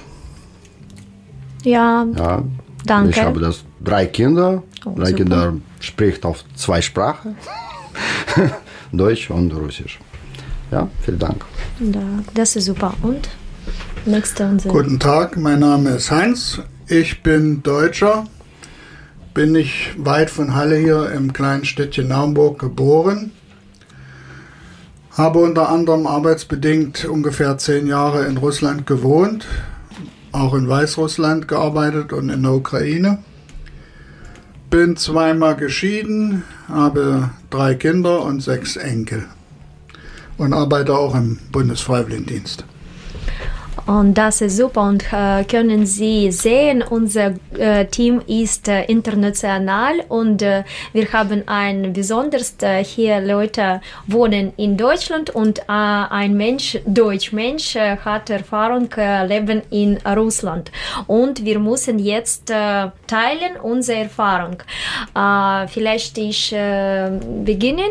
Ja, danke. Ich habe 3 Kinder. 3 super. Kinder spricht auf 2 Sprachen, Deutsch und Russisch. Ja, vielen Dank. Das ist super. Und nächste Unsinn. Guten Tag, mein Name ist Heinz. Ich bin Deutscher. Bin nicht weit von Halle hier im kleinen Städtchen Naumburg geboren. Habe unter anderem arbeitsbedingt ungefähr 10 Jahre in Russland gewohnt, auch in Weißrussland gearbeitet und in der Ukraine. Bin 2-mal geschieden, habe 3 Kinder und 6 Enkel und arbeite auch im Bundesfreiwilligendienst. Und das ist super und können Sie sehen, unser Team ist international und wir haben ein besonders hier Leute wohnen in Deutschland und ein Deutschmensch hat Erfahrung leben in Russland und wir müssen jetzt teilen unsere Erfahrung. Vielleicht ich beginnen.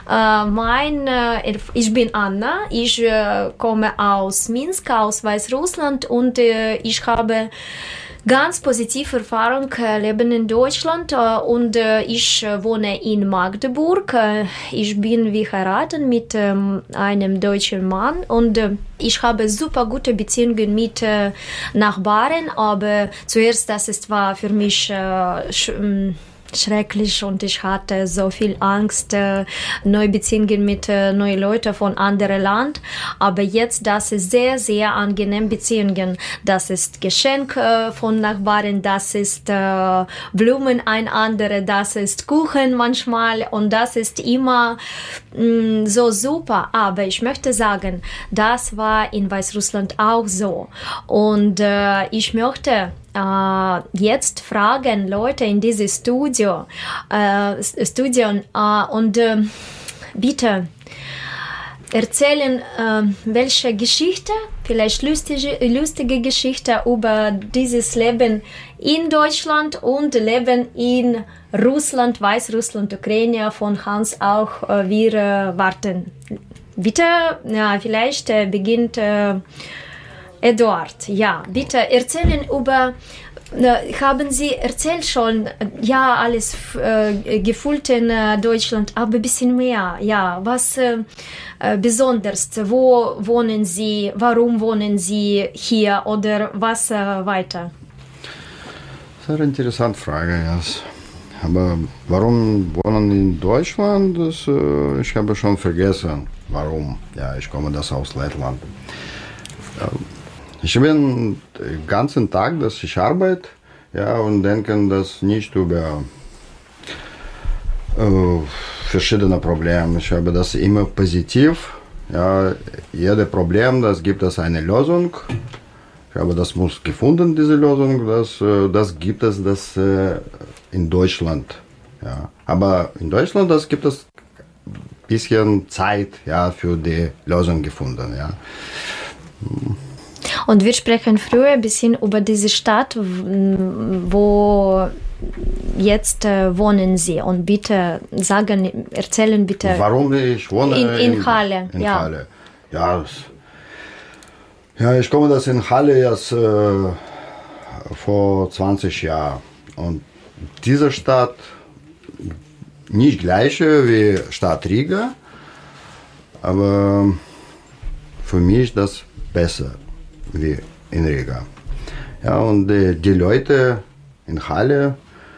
Ich bin Anna, ich komme aus Minsk, aus Weißrussland und ich habe ganz positive Erfahrung leben in Deutschland und ich wohne in Magdeburg. Ich bin verheiratet mit einem deutschen Mann und ich habe super gute Beziehungen mit Nachbarn, aber zuerst war für mich schrecklich und ich hatte so viel Angst, neue Beziehungen mit neuen Leuten von anderen Land. Aber jetzt, das ist sehr, sehr angenehm Beziehungen. Das ist Geschenk von Nachbarn, das ist Blumen ein andere, das ist Kuchen manchmal und das ist immer so super. Aber ich möchte sagen, das war in Weißrussland auch so. Und ich möchte jetzt fragen Leute in dieses Studio und bitte erzählen, welche Geschichte, vielleicht lustige Geschichte über dieses Leben in Deutschland und Leben in Russland, Weißrussland, Ukraine von Hans auch wir warten. Bitte, vielleicht beginnt Eduard, ja, bitte erzählen über, haben Sie erzählt schon, ja, alles gefühlt in Deutschland, aber ein bisschen mehr, ja, was besonders, wo wohnen Sie, warum wohnen Sie hier oder was weiter? Sehr interessante Frage, ja. Aber warum wohnen in Deutschland, das, ich habe schon vergessen, warum, ja, ich komme aus Lettland. Ich bin den ganzen Tag, dass ich arbeite, ja, und denke das nicht über verschiedene Probleme. Ich habe das immer positiv. Ja, jedes Problem, das gibt es eine Lösung. Ich habe das muss gefunden, diese Lösung. Das gibt es das in Deutschland. Ja. Aber in Deutschland, das gibt es ein bisschen Zeit, ja, für die Lösung gefunden. Ja. Und wir sprechen früher ein bisschen über diese Stadt, wo jetzt wohnen Sie. Und bitte erzählen bitte. Warum ich wohne in Halle. In Halle. Ja, ich komme in Halle jetzt vor 20 Jahren. Und diese Stadt nicht gleiche wie Stadt Riga, aber für mich das besser wie in Riga. Ja, und die Leute in Halle,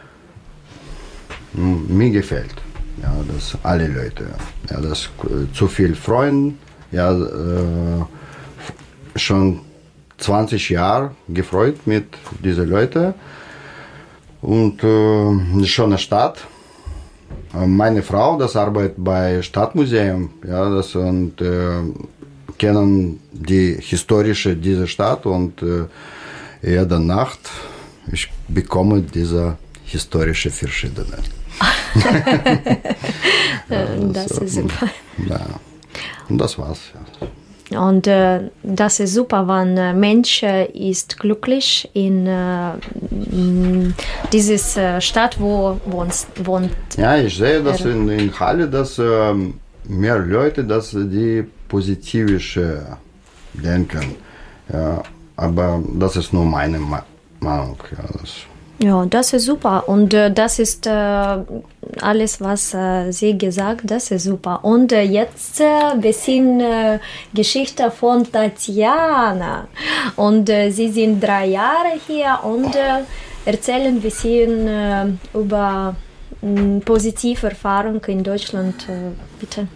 mir gefällt. Ja, das alle Leute. Ja, das zu viel Freunde. Ja, schon 20 Jahre gefreut mit diesen Leuten. Und schon eine Stadt. Meine Frau, das arbeitet bei Stadtmuseum. Ja, das und kennen die historische dieser Stadt und jede Nacht ich bekomme diese historische verschiedene. Das ist super. Ja. Und das war's. Ja. Und das ist super, wenn ein Mensch ist glücklich in dieses Stadt, wo wohnt. Ja, ich sehe das in Halle, dass mehr Leute, dass die positivisch denken. Ja, aber das ist nur meine Meinung. Ja, Ja, das ist super und das ist alles, was sie gesagt, das ist super. Und jetzt ein bisschen Geschichte von Tatjana. Und sie sind 3 Jahre hier und erzählen ein bisschen über positive Erfahrungen in Deutschland, bitte.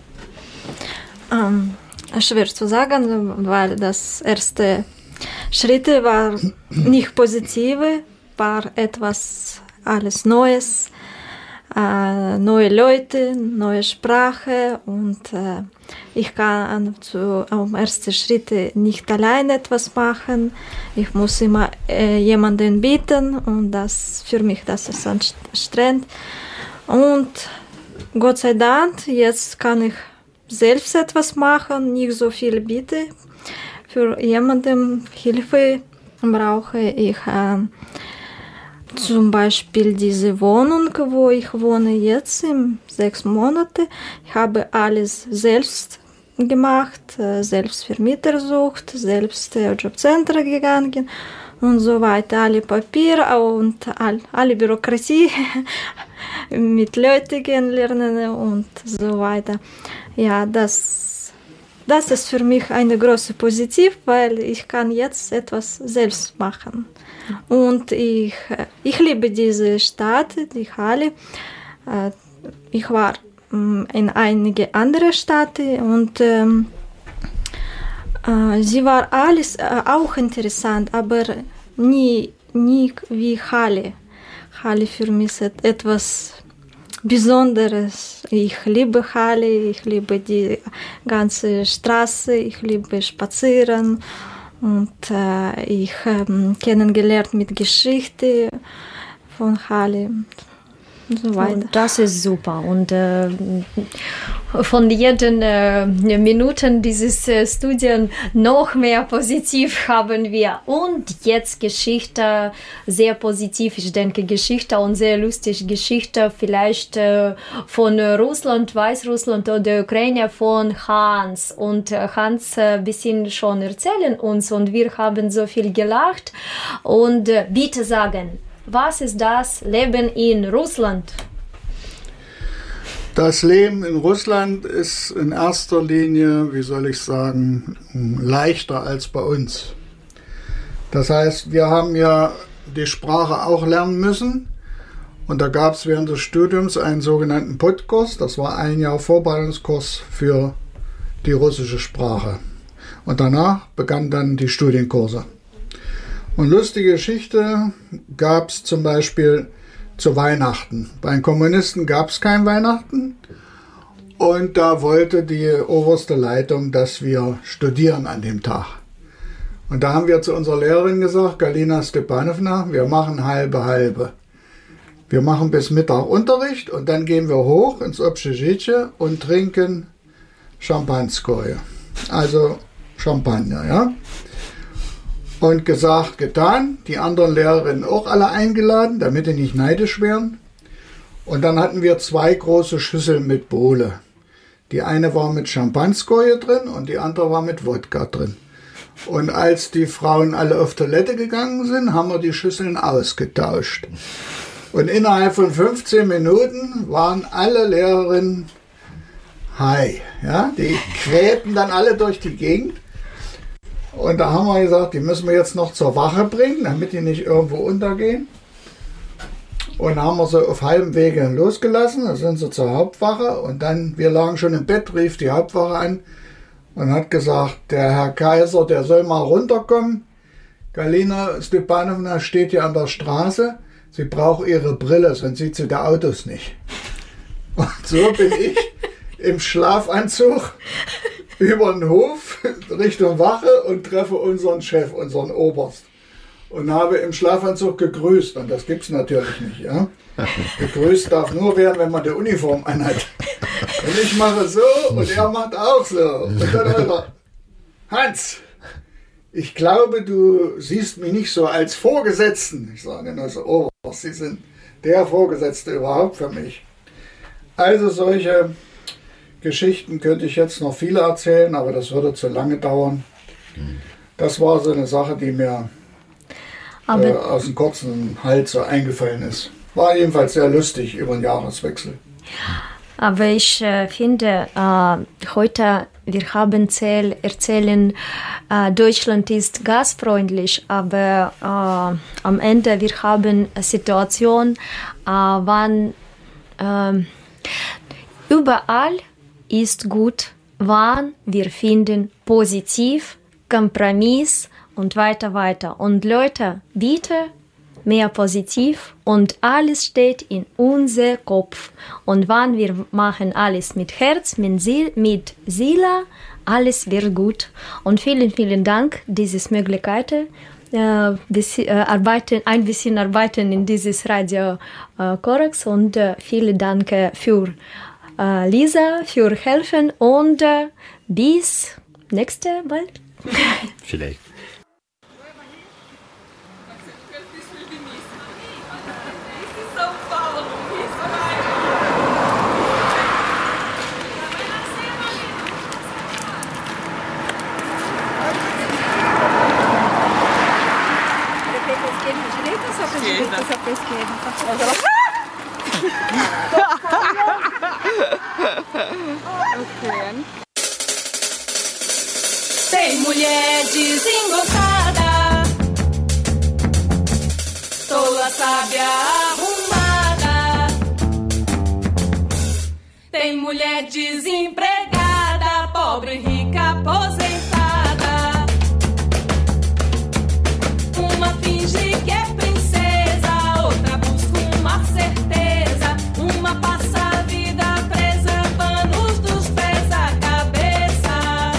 Schwer zu sagen, weil das erste Schritte war nicht positive, war etwas alles Neues, neue Leute, neue Sprache und ich kann am ersten Schritt nicht allein etwas machen. Ich muss immer jemanden bitten und das für mich das ist anstrengend. Und Gott sei Dank, jetzt kann ich selbst etwas machen, nicht so viel bitte. Für jemanden Hilfe brauche ich zum Beispiel diese Wohnung, wo ich wohne jetzt, 6 Monate. Ich habe alles selbst gemacht, selbst Vermieter gesucht, selbst Jobcenter gegangen und so weiter. Alle Papiere und alle Bürokratie mit Leuten kennenlernen und so weiter. Ja, das ist für mich eine große Positiv, weil ich kann jetzt etwas selbst machen. Und ich liebe diese Stadt, die Halle. Ich war in einige andere Städte und sie war alles auch interessant, aber nie wie Halle. Halle für mich ist etwas Besonderes. Ich liebe Halle, ich liebe die ganze Straße, ich liebe Spazieren und ich kennengelernt mit Geschichte von Halle und so weiter. Und das ist super und von jeden Minuten dieses Studien noch mehr positiv haben wir und jetzt Geschichte sehr positiv, ich denke Geschichte und sehr lustige Geschichte vielleicht von Russland, Weißrussland oder Ukraine von Hans und Hans ein bisschen schon erzählen uns und wir haben so viel gelacht und bitte sagen, was ist das Leben in Russland? Das Leben in Russland ist in erster Linie, wie soll ich sagen, leichter als bei uns. Das heißt, wir haben ja die Sprache auch lernen müssen und da gab es während des Studiums einen sogenannten Podkurs, das war 1 Jahr Vorbereitungskurs für die russische Sprache. Und danach begannen dann die Studienkurse. Und lustige Geschichte gab es zum Beispiel zu Weihnachten. Bei den Kommunisten gab es kein Weihnachten und da wollte die oberste Leitung, dass wir studieren an dem Tag. Und da haben wir zu unserer Lehrerin gesagt, Galina Stepanowna, wir machen halbe. Wir machen bis Mittag Unterricht und dann gehen wir hoch ins Общежитие und trinken Champanskoje, also Champagner, ja. Und gesagt, getan, die anderen Lehrerinnen auch alle eingeladen, damit die nicht neidisch wären. Und dann hatten wir 2 große Schüsseln mit Bowle. Die eine war mit Champanskoje drin und die andere war mit Wodka drin. Und als die Frauen alle auf Toilette gegangen sind, haben wir die Schüsseln ausgetauscht. Und innerhalb von 15 Minuten waren alle Lehrerinnen high. Ja? Die quälten dann alle durch die Gegend. Und da haben wir gesagt, die müssen wir jetzt noch zur Wache bringen, damit die nicht irgendwo untergehen. Und haben wir sie auf halbem Wege losgelassen, dann sind sie zur Hauptwache und dann, wir lagen schon im Bett, rief die Hauptwache an und hat gesagt, der Herr Kaiser, der soll mal runterkommen. Galina Stepanowna steht hier an der Straße, sie braucht ihre Brille, sonst sieht sie die Autos nicht. Und so bin ich im Schlafanzug über den Hof Richtung Wache und treffe unseren Chef, unseren Oberst. Und habe im Schlafanzug gegrüßt. Und das gibt's natürlich nicht. Ja? Gegrüßt darf nur werden, wenn man die Uniform anhat. Und ich mache so und er macht auch so. Und dann hat er, Hans, ich glaube, du siehst mich nicht so als Vorgesetzten. Ich sage nur so, Oberst, Sie sind der Vorgesetzte überhaupt für mich. Also solche Geschichten könnte ich jetzt noch viele erzählen, aber das würde zu lange dauern. Das war so eine Sache, die mir aus dem kurzen Hals so eingefallen ist. War jedenfalls sehr lustig über den Jahreswechsel. Aber ich finde, heute, wir haben erzählen, Deutschland ist gastfreundlich, aber am Ende, wir haben eine Situation, wann überall ist gut, wann wir finden positiv, Kompromiss und weiter. Und Leute, bitte mehr positiv und alles steht in unser Kopf. Und wenn wir machen alles mit Herz, mit Seele, alles wird gut. Und vielen Dank, diese Möglichkeit, ein bisschen arbeiten in dieses Radio Korax und vielen Dank für Lisa, für helfen und bis nächste Mal. Vielleicht. Tem mulher desengonçada, tola sábia arrumada. Tem mulher desempregada, pobre, rica, aposentada. Uma finge que é princesa, outra busca uma certeza. Uma passa a vida presa, panos dos pés à cabeça.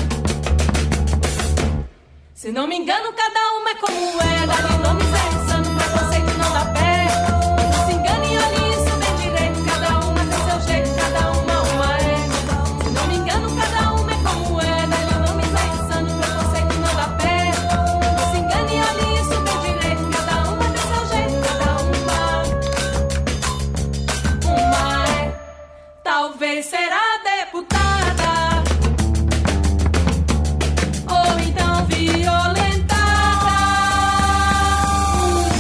Se não me engano, cada uma é como é. Dá-lhe nomes, é insano, preconceito não dá pé. Não se engane, olhe isso bem direito. Cada uma tem seu jeito, cada uma é. Se não me engano, cada uma é como é. Dá-lhe nomes, é insano, preconceito não dá pé. Não se engane, olhe isso bem direito. Cada uma tem seu jeito, cada uma é. Talvez será deputada, ou então violentada.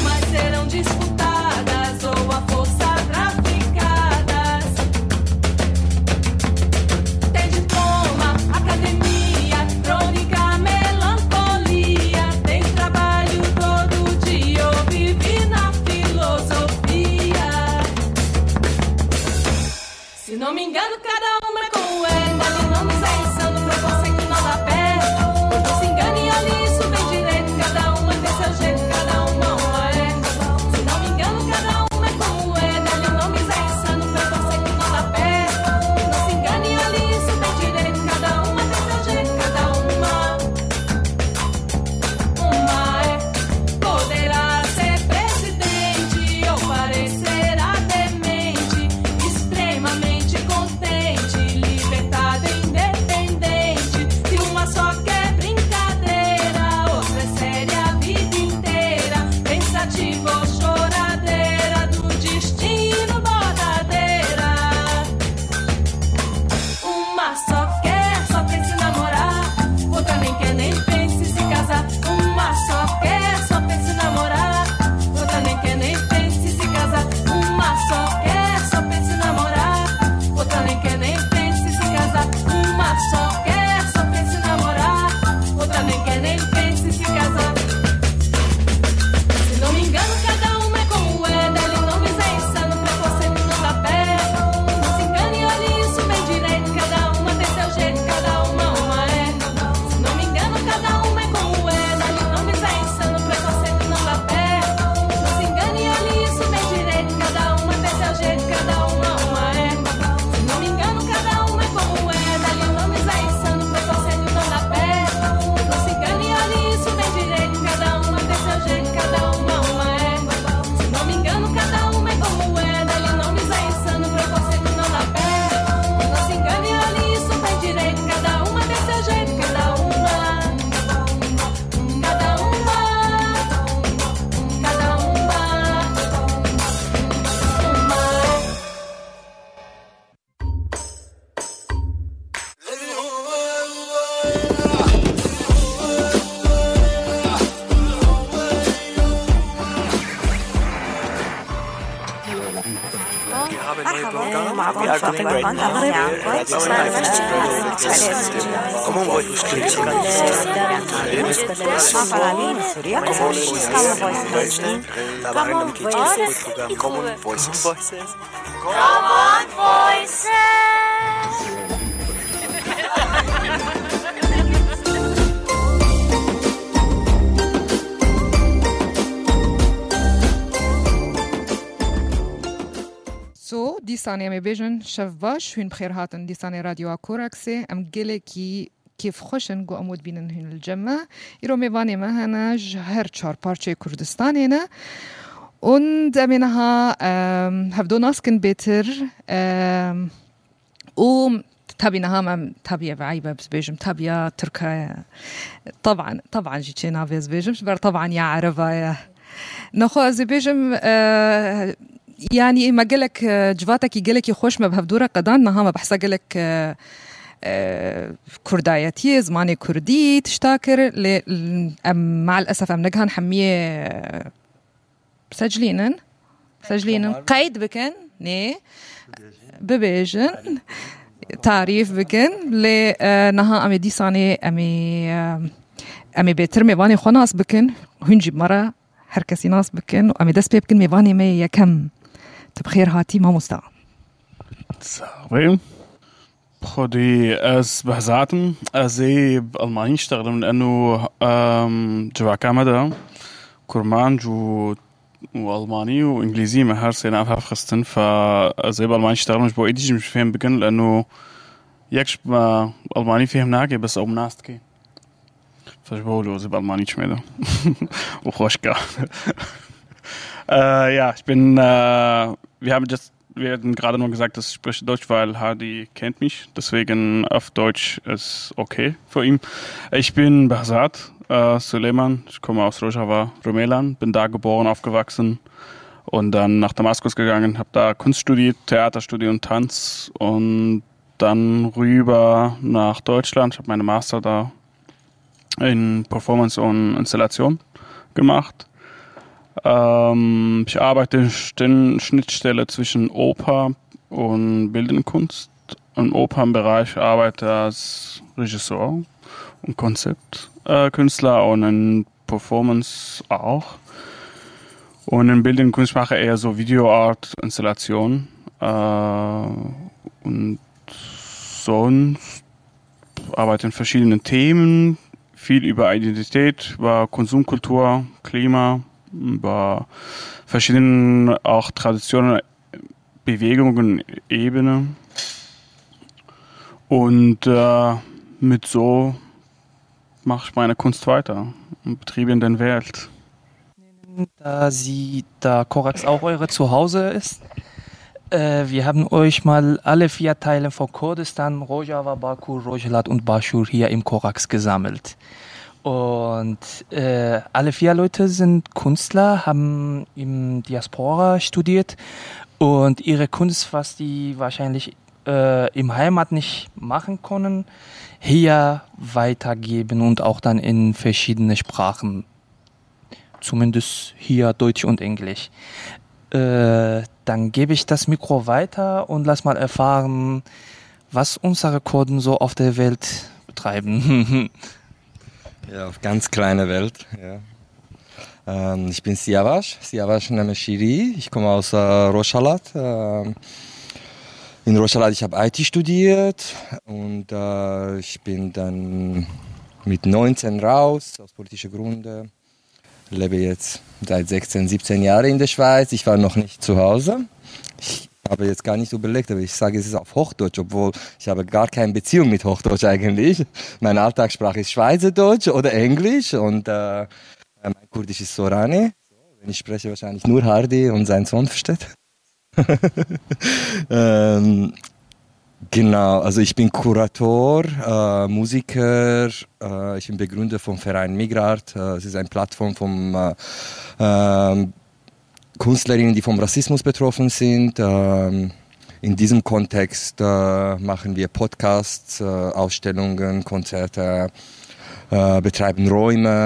So, دیسانی امی بیشن شف باش هن بخیر هاتن دیسانی رادیو کوراکسه ام گله کی کیف خوشن گو امود بینن هن الجمع ایرو میوانی مهنا هر چهار پارچه کردستانی نه und منها هفدو ناسكن بيتر تابينها ما تابية بعيبة بزبيجم تابية تركيا طبعا جيتشي نافيا زبيجم بر طبعا يا عربايا نخو زبيجم يعني ما قالك جواتك يقالك يخوش ما بهفدورة قدان نها ما بحسا قالك كردايتي زماني كردي تشتاكر مع الأسف أم نجهن حمية مسجلين قيد بكن ني ببيجن تعريف بكن لنها أمي ديساني أمي بيتر ميواني خناس بكن هنجي مرة هركسي ناس بكن وأمي دس بكن ميواني مي يكم تبخير هاتي ما مستوى صحيح خدي از بهزاتم ازي بالماني اشتغل لانه جوا كامدا كرمانج والماني وانجليزي ما هر سنه افهم خستن فازي بالماني اشتغل مش بويدي مش فاهم بكن لانه يكش ما الماني فهم ناقي بس او مناستكي فجبولو زي بالماني شميدا وخوشكا ja, ich bin, wir hatten gerade nur gesagt, dass ich spreche Deutsch, weil Hardy kennt mich, deswegen auf Deutsch ist okay für ihn. Ich bin Behzad Suleiman, ich komme aus Rojava, Rumelan, bin da geboren, aufgewachsen und dann nach Damaskus gegangen, habe da Kunst studiert, Theater studiert und Tanz und dann rüber nach Deutschland. Ich habe meine Master da in Performance und Installation gemacht. Ich arbeite in Schnittstelle zwischen Oper und Bildende Kunst. Im Opernbereich arbeite ich als Regisseur und Konzeptkünstler und in Performance auch. Und in Bildende Kunst mache ich eher so Videoart, Installation. Und sonst arbeite in verschiedenen Themen, viel über Identität, über Konsumkultur, Klima, über verschiedene auch Traditionen, Bewegungen, Ebenen und mit so mache ich meine Kunst weiter und betriebe in der Welt. Da Korax auch eure Zuhause ist, wir haben euch mal alle 4 Teile von Kurdistan, Rojava, Baku, Rojhelat und Bashur hier im Korax gesammelt. Und alle 4 Leute sind Künstler, haben im Diaspora studiert und ihre Kunst, was die wahrscheinlich im Heimat nicht machen können, hier weitergeben und auch dann in verschiedene Sprachen, zumindest hier Deutsch und Englisch. Dann gebe ich das Mikro weiter und lass mal erfahren, was unsere Kurden so auf der Welt betreiben. Ja, auf ganz kleine Welt. Ja. Ich bin Siavash Nameshiri. Ich komme aus Rojhelat. In Rojhelat ich habe IT studiert und ich bin dann mit 19 raus aus politischen Gründen. Lebe jetzt seit 16, 17 Jahren in der Schweiz. Ich war noch nicht zu Hause. Ich habe jetzt gar nicht überlegt, aber ich sage es ist auf Hochdeutsch, obwohl ich habe gar keine Beziehung mit Hochdeutsch eigentlich. Meine Alltagssprache ist Schweizerdeutsch oder Englisch und mein Kurdisch ist Sorani. Ich spreche wahrscheinlich nur Hardy und sein Sohn versteht. Genau, also ich bin Kurator, Musiker, ich bin Begründer vom Verein Migrart. Es ist eine Plattform von Künstlerinnen, die vom Rassismus betroffen sind. In diesem Kontext machen wir Podcasts, Ausstellungen, Konzerte, betreiben Räume.